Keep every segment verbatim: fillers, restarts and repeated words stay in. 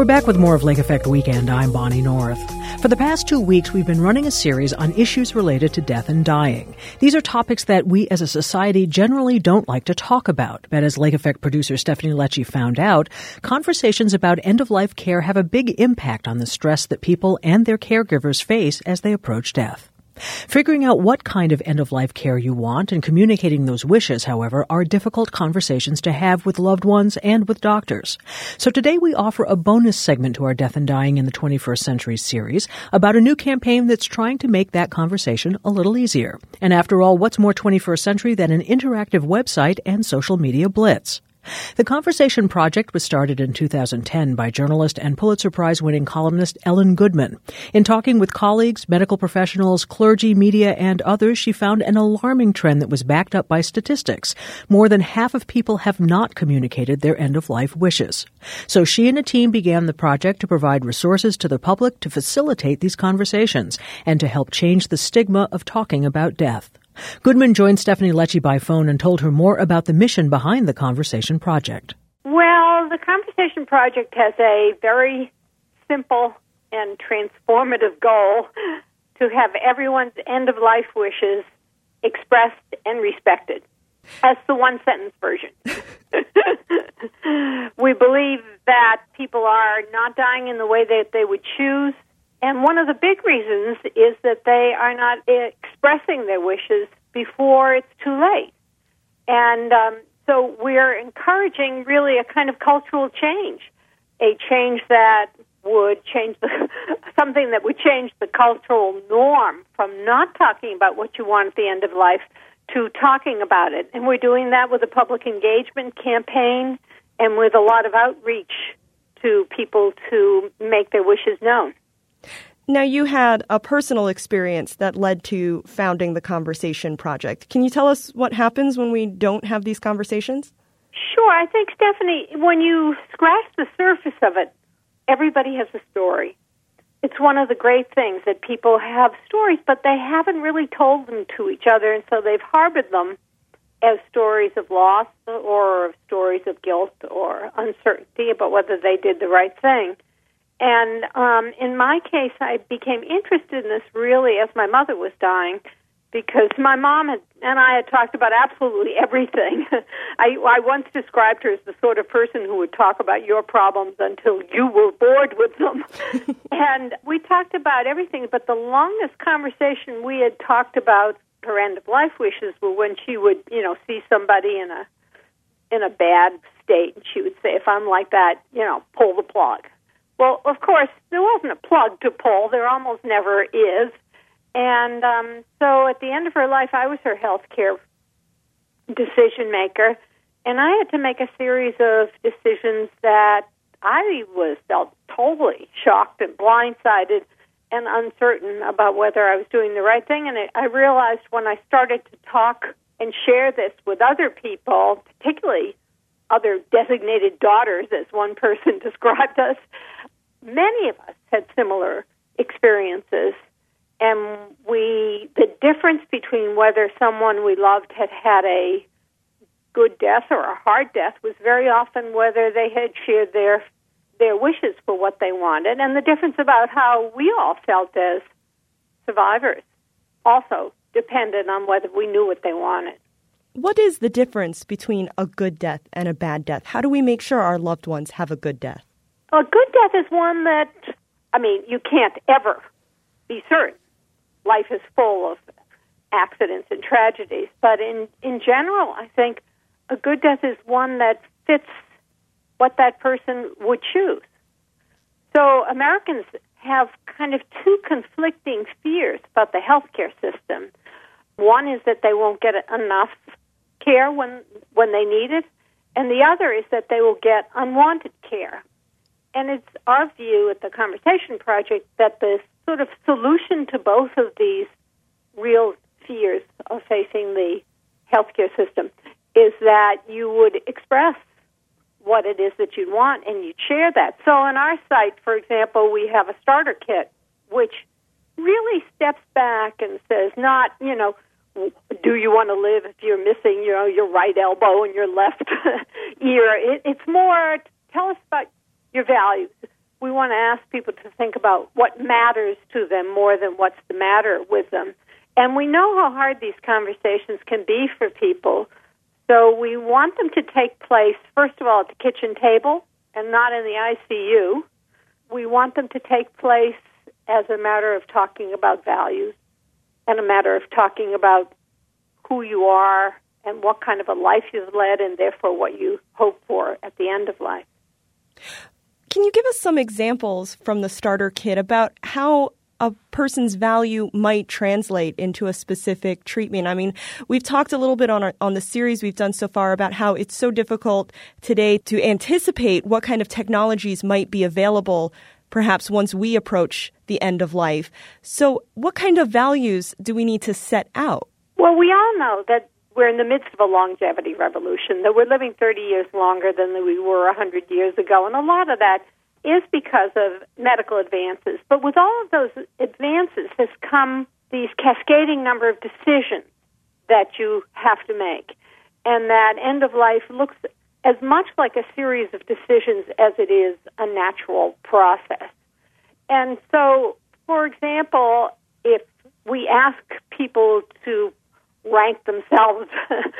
back with more of Lake Effect Weekend. I'm Bonnie North. For the past two weeks, we've been running a series on issues related to death and dying. These are topics that we as a society generally don't like to talk about. But as Lake Effect producer Stephanie Lecce found out, conversations about end-of-life care have a big impact on the stress that people and their caregivers face as they approach death. Figuring out what kind of end-of-life care you want and communicating those wishes, however, are difficult conversations to have with loved ones and with doctors. So today we offer a bonus segment to our Death and Dying in the twenty-first Century series about a new campaign that's trying to make that conversation a little easier. And after all, what's more twenty-first century than an interactive website and social media blitz? The Conversation Project was started in two thousand ten by journalist and Pulitzer Prize-winning columnist Ellen Goodman. In talking with colleagues, medical professionals, clergy, media, and others, she found an alarming trend that was backed up by statistics. More than half of people have not communicated their end-of-life wishes. So she and a team began the project to provide resources to the public to facilitate these conversations and to help change the stigma of talking about death. Goodman joined Stephanie Lecce by phone and told her more about the mission behind the Conversation Project. Well, the Conversation Project has a very simple and transformative goal to have everyone's end-of-life wishes expressed and respected. That's the one-sentence version. We believe that people are not dying in the way that they would choose. And one of the big reasons is that they are not expressing their wishes before it's too late. And um, so we're encouraging really a kind of cultural change, a change that would change the, something that would change the cultural norm from not talking about what you want at the end of life to talking about it. And we're doing that with a public engagement campaign and with a lot of outreach to people to make their wishes known. Now, you had a personal experience that led to founding the Conversation Project. Can you tell us what happens when we don't have these conversations? Sure. I think, Stephanie, when you scratch the surface of it, everybody has a story. It's one of the great things that people have stories, but they haven't really told them to each other, and so they've harbored them as stories of loss or stories of guilt or uncertainty about whether they did the right thing. And um, in my case, I became interested in this really as my mother was dying, because my mom had, and I had talked about absolutely everything. I, I once described her as the sort of person who would talk about your problems until you were bored with them. And we talked about everything, but the longest conversation we had talked about her end-of-life wishes were when she would, you know, see somebody in a in a bad state, and she would say, if I'm like that, you know, pull the plug. Well, of course, there wasn't a plug to pull. There almost never is. And um, so at the end of her life, I was her health care decision maker, and I had to make a series of decisions that I was felt totally shocked and blindsided and uncertain about whether I was doing the right thing. And it, I realized when I started to talk and share this with other people, particularly other designated daughters, as one person described us, many of us had similar experiences, and we the difference between whether someone we loved had had a good death or a hard death was very often whether they had shared their their wishes for what they wanted, and the difference about how we all felt as survivors also depended on whether we knew what they wanted. What is the difference between a good death and a bad death? How do we make sure our loved ones have a good death? A good death is one that, I mean, you can't ever be certain. Life is full of accidents and tragedies. But in, in general, I think a good death is one that fits what that person would choose. So Americans have kind of two conflicting fears about the healthcare system. One is that they won't get enough care when when they need it, and the other is that they will get unwanted care. And it's our view at the Conversation Project that the sort of solution to both of these real fears of facing the healthcare system is that you would express what it is that you want and you share that. So on our site, for example, we have a starter kit which really steps back and says not, you know, do you want to live if you're missing, you know, your right elbow and your left ear? It, it's more, tell us about your values. we want to ask people to think about what matters to them more than what's the matter with them. And we know how hard these conversations can be for people, so we want them to take place, first of all, at the kitchen table and not in the I C U. We want them to take place as a matter of talking about values and a matter of talking about who you are and what kind of a life you've led and therefore what you hope for at the end of life. Can you give us some examples from the starter kit about how a person's value might translate into a specific treatment? I mean, we've talked a little bit on our, on the series we've done so far about how it's so difficult today to anticipate what kind of technologies might be available perhaps once we approach the end of life. So what kind of values do we need to set out? Well, we all know that we're in the midst of a longevity revolution, that we're living thirty years longer than we were one hundred years ago, and a lot of that is because of medical advances. But with all of those advances has come these cascading number of decisions that you have to make, and that end of life looks as much like a series of decisions as it is a natural process. And so, for example, if we ask people to rank themselves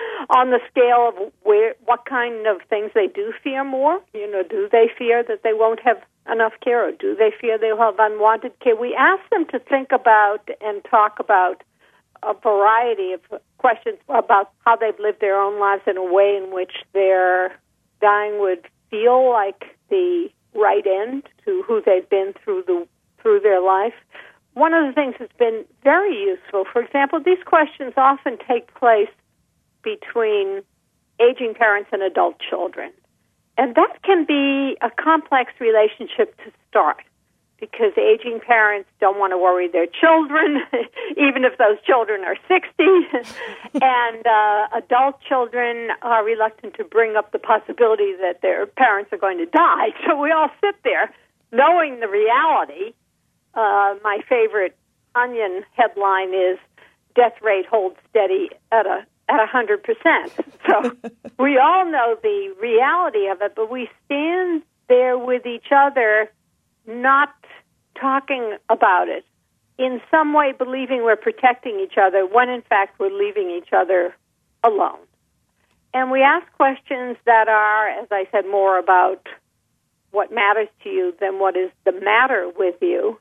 on the scale of where, what kind of things they do fear more. You know, do they fear that they won't have enough care, or do they fear they'll have unwanted care? We ask them to think about and talk about a variety of questions about how they've lived their own lives in a way in which their dying would feel like the right end to who they've been through the through their life. One of the things that's been very useful, for example, these questions often take place between aging parents and adult children. And that can be a complex relationship to start, because aging parents don't want to worry their children, even if those children are sixty. and uh, adult children are reluctant to bring up the possibility that their parents are going to die. So we all sit there knowing the reality. Uh, my favorite Onion headline is "Death rate holds steady at a at a hundred percent." So we all know the reality of it, but we stand there with each other, not talking about it, in some way believing we're protecting each other, when in fact we're leaving each other alone. And we ask questions that are, as I said, more about what matters to you than what is the matter with you.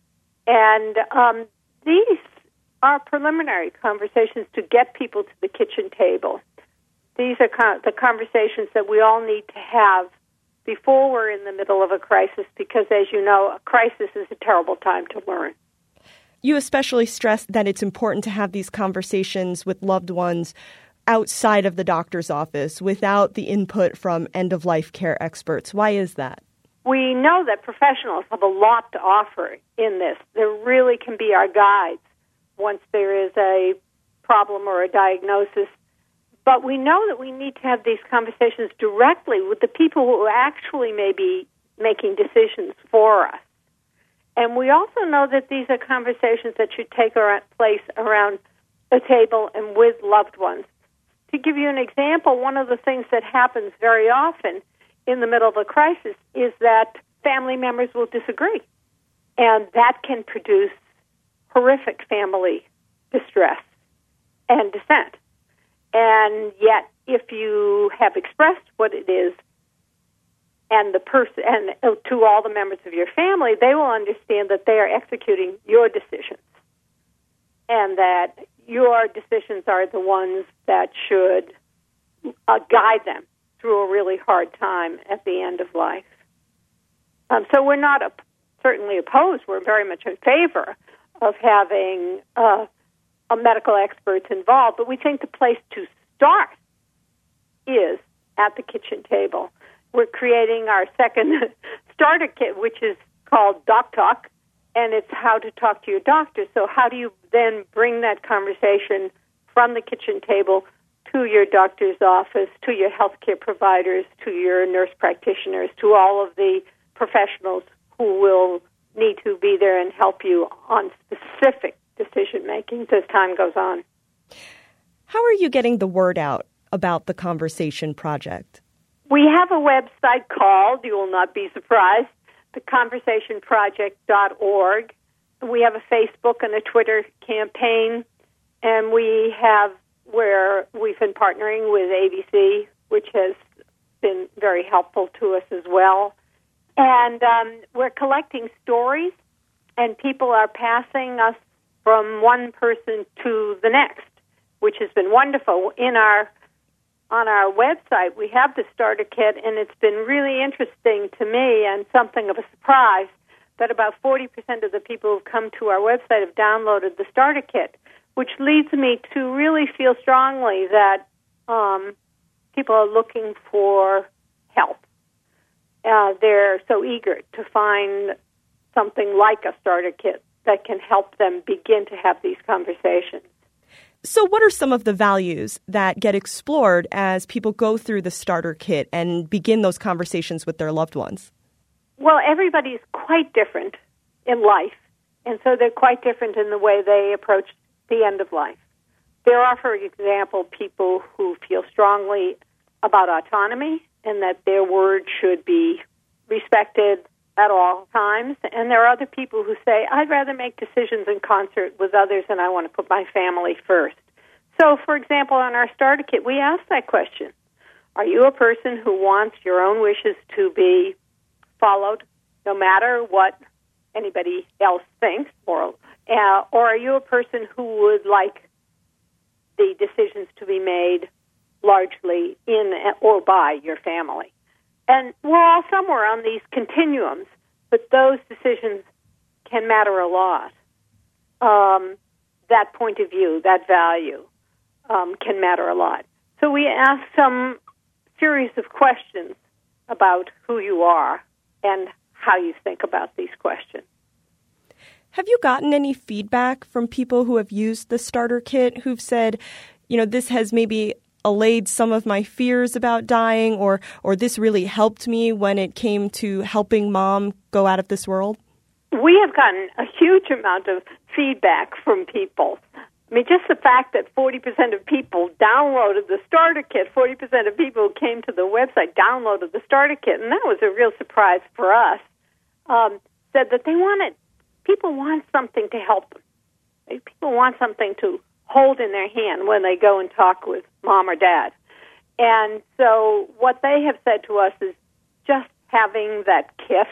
And um, these are preliminary conversations to get people to the kitchen table. These are con- the conversations that we all need to have before we're in the middle of a crisis, because, as you know, a crisis is a terrible time to learn. You especially stress that it's important to have these conversations with loved ones outside of the doctor's office, without the input from end-of-life care experts. Why is that? We know that professionals have a lot to offer in this. They really can be our guides once there is a problem or a diagnosis. But we know that we need to have these conversations directly with the people who actually may be making decisions for us. And we also know that these are conversations that should take place around a table and with loved ones. To give you an example, one of the things that happens very often in the middle of a crisis is that family members will disagree. And that can produce horrific family distress and dissent. And yet, if you have expressed what it is, and the person, and to all the members of your family, they will understand that they are executing your decisions, and that your decisions are the ones that should uh, guide them through a really hard time at the end of life. Um, so we're not op- certainly opposed. We're very much in favor of having uh, a medical experts involved, but we think the place to start is at the kitchen table. We're creating our second starter kit, which is called Doc Talk, and it's how to talk to your doctor. So how do you then bring that conversation from the kitchen table to your doctor's office, to your healthcare providers, to your nurse practitioners, to all of the professionals who will need to be there and help you on specific decision-making as time goes on. How are you getting the word out about the Conversation Project? We have a website called, you will not be surprised, the conversation project dot org. We have a Facebook and a Twitter campaign, and we have where we've been partnering with A B C, which has been very helpful to us as well. And um, we're collecting stories, and people are passing us from one person to the next, which has been wonderful. In our on our website, we have the starter kit, and it's been really interesting to me and something of a surprise that about forty percent of the people who've come to our website have downloaded the starter kit, which leads me to really feel strongly that um, people are looking for help. Uh, they're so eager to find something like a starter kit that can help them begin to have these conversations. So what are some of the values that get explored as people go through the starter kit and begin those conversations with their loved ones? Well, everybody's quite different in life, and so they're quite different in the way they approach the end of life. There are, for example, people who feel strongly about autonomy and that their word should be respected at all times. And there are other people who say, I'd rather make decisions in concert with others and I want to put my family first. So, for example, on our starter kit, we ask that question. Are you a person who wants your own wishes to be followed no matter what anybody else thinks? Or, uh, or are you a person who would like the decisions to be made largely in or by your family? And we're all somewhere on these continuums, but those decisions can matter a lot. Um, that point of view, that value, um, can matter a lot. So we ask some series of questions about who you are and how you think about these questions. Have you gotten any feedback from people who have used the starter kit who've said, you know, this has maybe allayed some of my fears about dying, or or this really helped me when it came to helping Mom go out of this world? We have gotten a huge amount of feedback from people. I mean, just the fact that forty percent of people downloaded the starter kit, forty percent of people who came to the website downloaded the starter kit, and that was a real surprise for us, um, said that they wanted, people want something to help them. People want something to hold in their hand when they go and talk with Mom or Dad. And so what they have said to us is just having that kit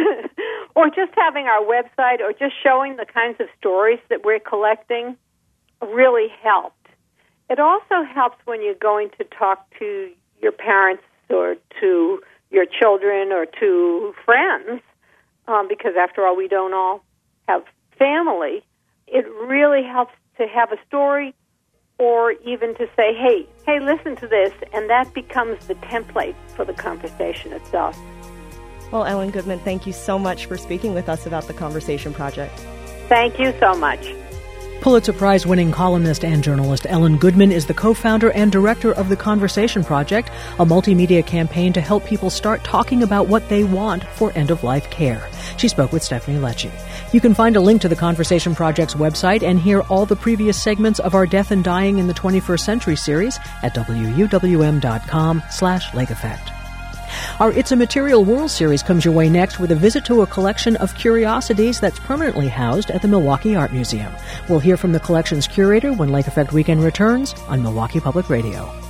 or just having our website or just showing the kinds of stories that we're collecting really helped. It also helps when you're going to talk to your parents or to your children or to friends, um, because after all, we don't all have family. It really helps to have a story or even to say, hey, hey, listen to this, and that becomes the template for the conversation itself. Well, Ellen Goodman, thank you so much for speaking with us about the Conversation Project. Thank you so much. Pulitzer Prize-winning columnist and journalist Ellen Goodman is the co-founder and director of the Conversation Project, a multimedia campaign to help people start talking about what they want for end-of-life care. She spoke with Stephanie Lecce. You can find a link to the Conversation Project's website and hear all the previous segments of our Death and Dying in the twenty-first Century series at wuwm.com slash Lake Effect. Our It's a Material World series comes your way next with a visit to a collection of curiosities that's permanently housed at the Milwaukee Art Museum. We'll hear from the collection's curator when Lake Effect Weekend returns on Milwaukee Public Radio.